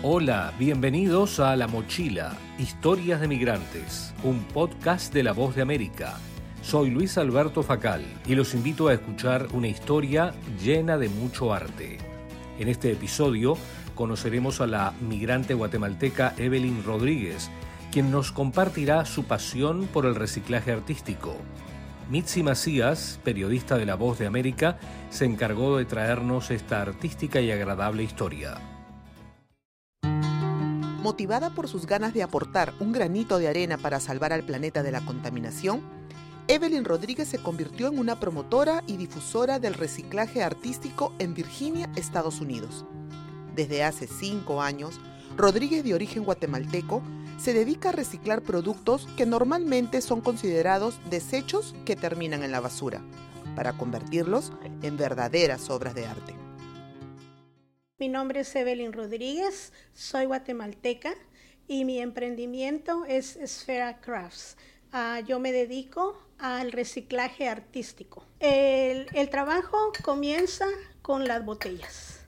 Hola, bienvenidos a La Mochila, Historias de Migrantes, un podcast de La Voz de América. Soy Luis Alberto Facal y los invito a escuchar una historia llena de mucho arte. En este episodio conoceremos a la migrante guatemalteca Evelyn Rodríguez, quien nos compartirá su pasión por el reciclaje artístico. Mitzi Macías, periodista de La Voz de América, se encargó de traernos esta artística y agradable historia. Motivada por sus ganas de aportar un granito de arena para salvar al planeta de la contaminación, Evelyn Rodríguez se convirtió en una promotora y difusora del reciclaje artístico en Virginia, Estados Unidos. Desde hace 5 años, Rodríguez, de origen guatemalteco, se dedica a reciclar productos que normalmente son considerados desechos que terminan en la basura, para convertirlos en verdaderas obras de arte. Mi nombre es Evelyn Rodríguez, soy guatemalteca y mi emprendimiento es Esfera Crafts. Yo me dedico al reciclaje artístico. El trabajo comienza con las botellas.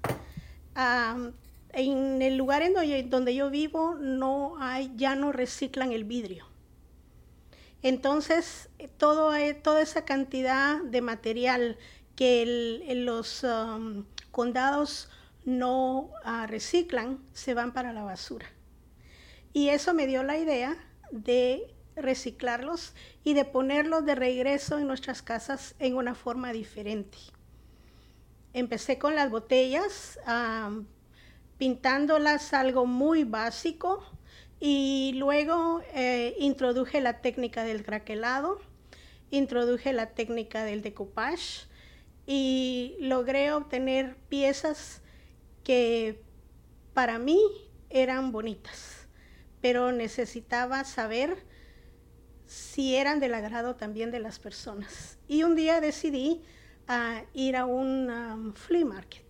En el lugar donde yo vivo ya no reciclan el vidrio. Entonces, toda esa cantidad de material que los condados no reciclan, se van para la basura. Y eso me dio la idea de reciclarlos y de ponerlos de regreso en nuestras casas en una forma diferente. Empecé con las botellas, pintándolas algo muy básico, y luego introduje la técnica del craquelado, introduje la técnica del decoupage y logré obtener piezas que para mí eran bonitas, pero necesitaba saber si eran del agrado también de las personas. Y un día decidí ir a un flea market.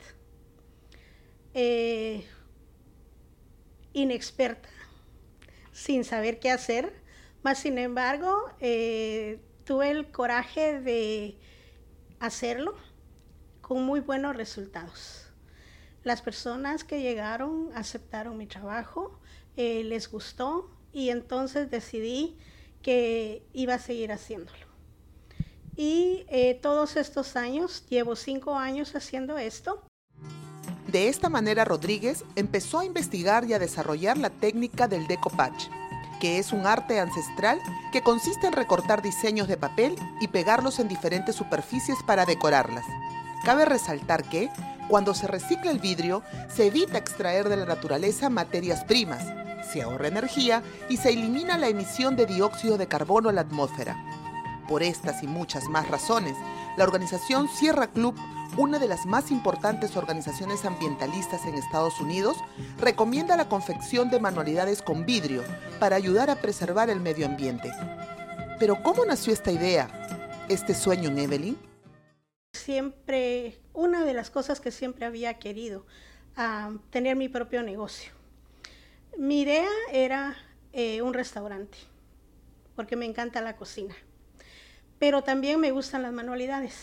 Inexperta, sin saber qué hacer, mas sin embargo tuve el coraje de hacerlo con muy buenos resultados. Las personas que llegaron aceptaron mi trabajo, les gustó, y entonces decidí que iba a seguir haciéndolo. Y todos estos años, llevo 5 años haciendo esto. De esta manera, Rodríguez empezó a investigar y a desarrollar la técnica del decoupage, que es un arte ancestral que consiste en recortar diseños de papel y pegarlos en diferentes superficies para decorarlas. Cabe resaltar que, cuando se recicla el vidrio, se evita extraer de la naturaleza materias primas, se ahorra energía y se elimina la emisión de dióxido de carbono a la atmósfera. Por estas y muchas más razones, la organización Sierra Club, una de las más importantes organizaciones ambientalistas en Estados Unidos, recomienda la confección de manualidades con vidrio para ayudar a preservar el medio ambiente. Pero ¿cómo nació esta idea, este sueño en Evelyn? Siempre, una de las cosas que siempre había querido, tener mi propio negocio. Mi idea era un restaurante, porque me encanta la cocina, pero también me gustan las manualidades.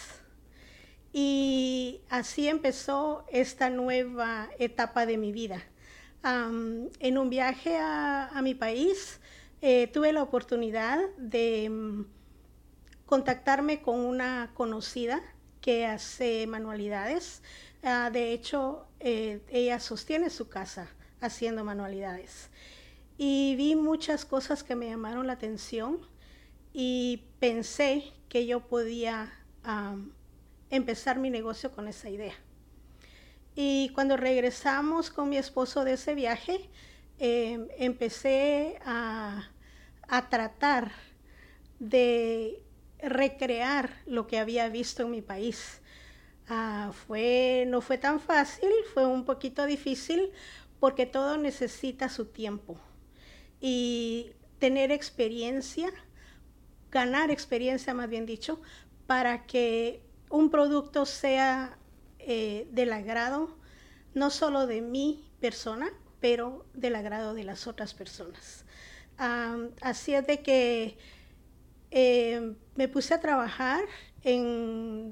Y así empezó esta nueva etapa de mi vida. En un viaje a mi país, tuve la oportunidad de contactarme con una conocida que hace manualidades. De hecho, ella sostiene su casa haciendo manualidades. Y vi muchas cosas que me llamaron la atención y pensé que yo podía empezar mi negocio con esa idea. Y cuando regresamos con mi esposo de ese viaje, empecé a tratar de recrear lo que había visto en mi país. No fue tan fácil, fue un poquito difícil, porque todo necesita su tiempo y tener experiencia, ganar experiencia más bien dicho, para que un producto sea del agrado no solo de mi persona, pero del agrado de las otras personas. Así es de que me puse a trabajar en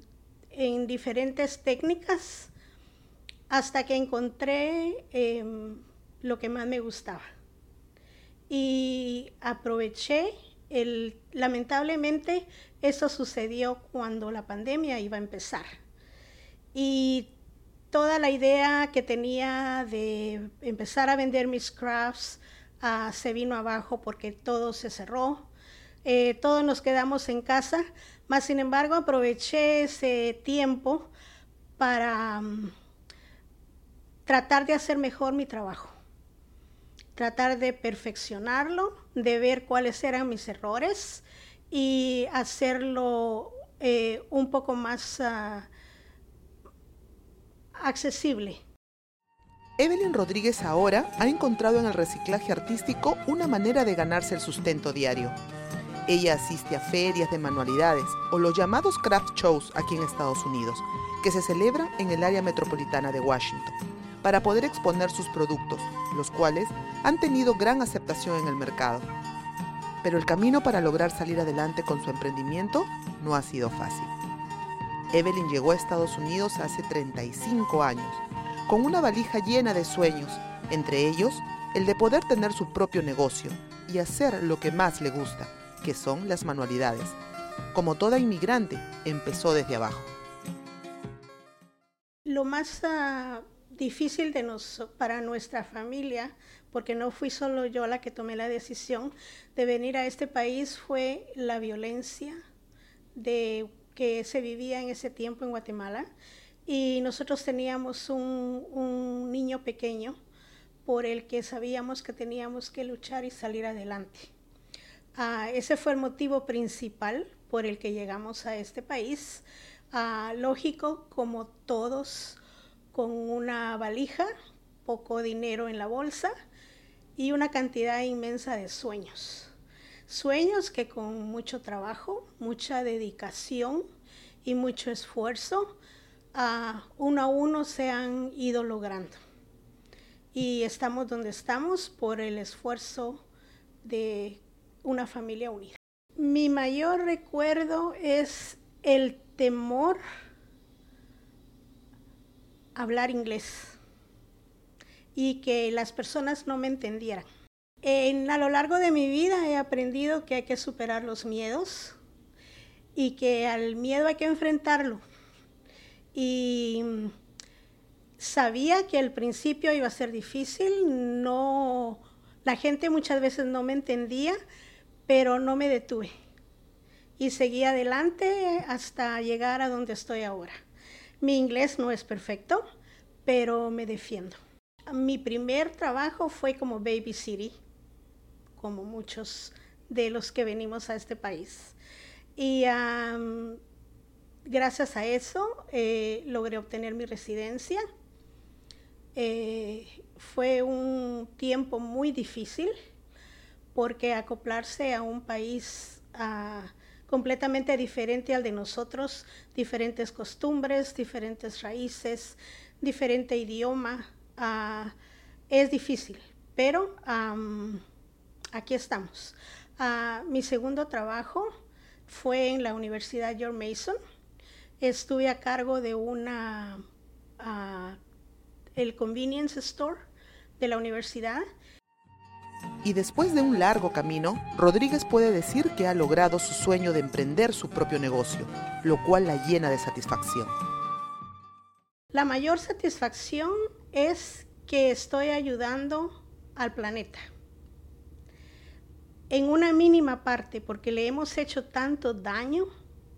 diferentes técnicas hasta que encontré lo que más me gustaba. Y aproveché, lamentablemente eso sucedió cuando la pandemia iba a empezar. Y toda la idea que tenía de empezar a vender mis crafts se vino abajo porque todo se cerró. Todos nos quedamos en casa, mas sin embargo aproveché ese tiempo para tratar de hacer mejor mi trabajo, tratar de perfeccionarlo, de ver cuáles eran mis errores y hacerlo un poco más accesible. Evelyn Rodríguez ahora ha encontrado en el reciclaje artístico una manera de ganarse el sustento diario. Ella asiste a ferias de manualidades o los llamados craft shows aquí en Estados Unidos, que se celebran en el área metropolitana de Washington, para poder exponer sus productos, los cuales han tenido gran aceptación en el mercado. Pero el camino para lograr salir adelante con su emprendimiento no ha sido fácil. Evelyn llegó a Estados Unidos hace 35 años, con una valija llena de sueños, entre ellos el de poder tener su propio negocio y hacer lo que más le gusta, que son las manualidades. Como toda inmigrante, empezó desde abajo. Lo más difícil para nuestra familia, porque no fui solo yo la que tomé la decisión de venir a este país, fue la violencia que se vivía en ese tiempo en Guatemala. Y nosotros teníamos un niño pequeño por el que sabíamos que teníamos que luchar y salir adelante. Ese fue el motivo principal por el que llegamos a este país. Lógico, como todos, con una valija, poco dinero en la bolsa y una cantidad inmensa de sueños. Sueños que con mucho trabajo, mucha dedicación y mucho esfuerzo, uno a uno se han ido logrando. Y estamos donde estamos por el esfuerzo de una familia unida. Mi mayor recuerdo es el temor a hablar inglés y que las personas no me entendieran. A lo largo de mi vida he aprendido que hay que superar los miedos y que al miedo hay que enfrentarlo. Y sabía que al principio iba a ser difícil, la gente muchas veces no me entendía, pero no me detuve. Y seguí adelante hasta llegar a donde estoy ahora. Mi inglés no es perfecto, pero me defiendo. Mi primer trabajo fue como babysitter, como muchos de los que venimos a este país. Y gracias a eso logré obtener mi residencia. Fue un tiempo muy difícil porque acoplarse a un país completamente diferente al de nosotros, diferentes costumbres, diferentes raíces, diferente idioma, es difícil, pero aquí estamos. Mi segundo trabajo fue en la Universidad George Mason. Estuve a cargo de el convenience store de la universidad. Y después de un largo camino, Rodríguez puede decir que ha logrado su sueño de emprender su propio negocio, lo cual la llena de satisfacción. La mayor satisfacción es que estoy ayudando al planeta. En una mínima parte, porque le hemos hecho tanto daño.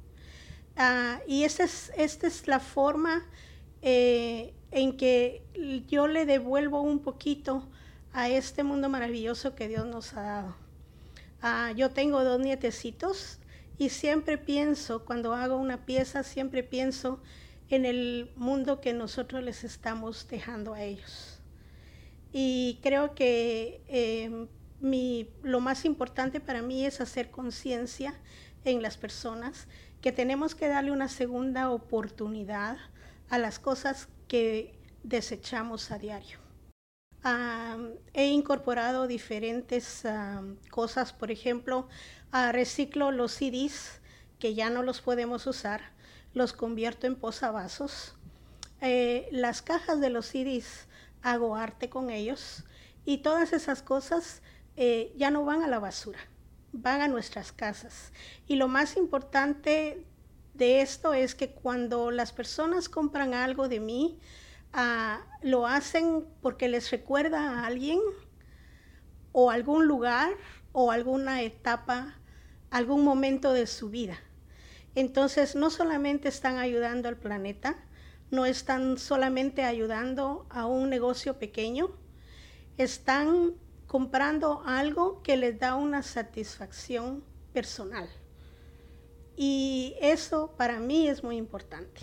Y esta es la forma en que yo le devuelvo un poquito a este mundo maravilloso que Dios nos ha dado. Yo tengo 2 nietecitos y siempre pienso, cuando hago una pieza, siempre pienso en el mundo que nosotros les estamos dejando a ellos. Y creo que lo más importante para mí es hacer conciencia en las personas que tenemos que darle una segunda oportunidad a las cosas que desechamos a diario. He incorporado diferentes cosas, por ejemplo, reciclo los CDs que ya no los podemos usar, los convierto en posavasos. Las cajas de los CDs hago arte con ellos Y todas esas cosas ya no van a la basura, van a nuestras casas. Y lo más importante de esto es que cuando las personas compran algo de mí, lo hacen porque les recuerda a alguien o algún lugar o alguna etapa, algún momento de su vida. Entonces no solamente están ayudando al planeta, no están solamente ayudando a un negocio pequeño, están comprando algo que les da una satisfacción personal. Y eso para mí es muy importante.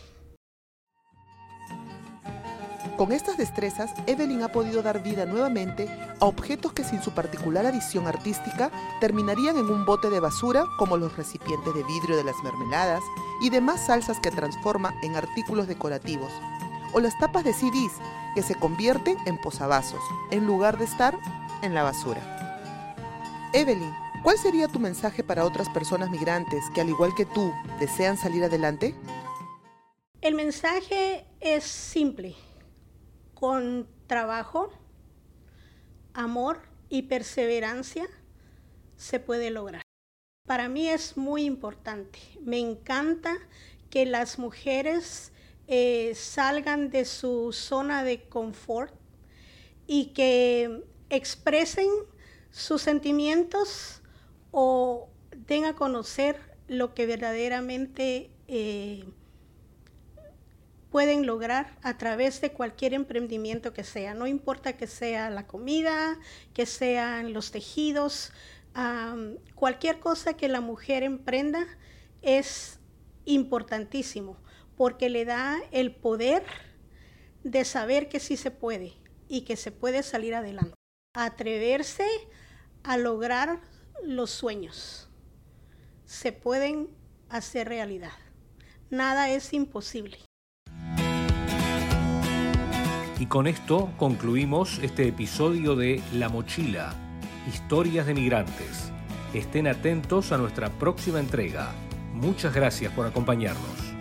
Con estas destrezas, Evelyn ha podido dar vida nuevamente a objetos que sin su particular adición artística terminarían en un bote de basura, como los recipientes de vidrio de las mermeladas y demás salsas que transforma en artículos decorativos, o las tapas de CDs que se convierten en posavasos, en lugar de estar en la basura. Evelyn, ¿cuál sería tu mensaje para otras personas migrantes que, al igual que tú, desean salir adelante? El mensaje es simple. Con trabajo, amor y perseverancia se puede lograr. Para mí es muy importante. Me encanta que las mujeres salgan de su zona de confort y que expresen sus sentimientos o den a conocer lo que verdaderamente pueden lograr a través de cualquier emprendimiento que sea. No importa que sea la comida, que sean los tejidos, cualquier cosa que la mujer emprenda es importantísimo porque le da el poder de saber que sí se puede y que se puede salir adelante. Atreverse a lograr los sueños. Se pueden hacer realidad. Nada es imposible. Y con esto concluimos este episodio de La Mochila, Historias de Migrantes. Estén atentos a nuestra próxima entrega. Muchas gracias por acompañarnos.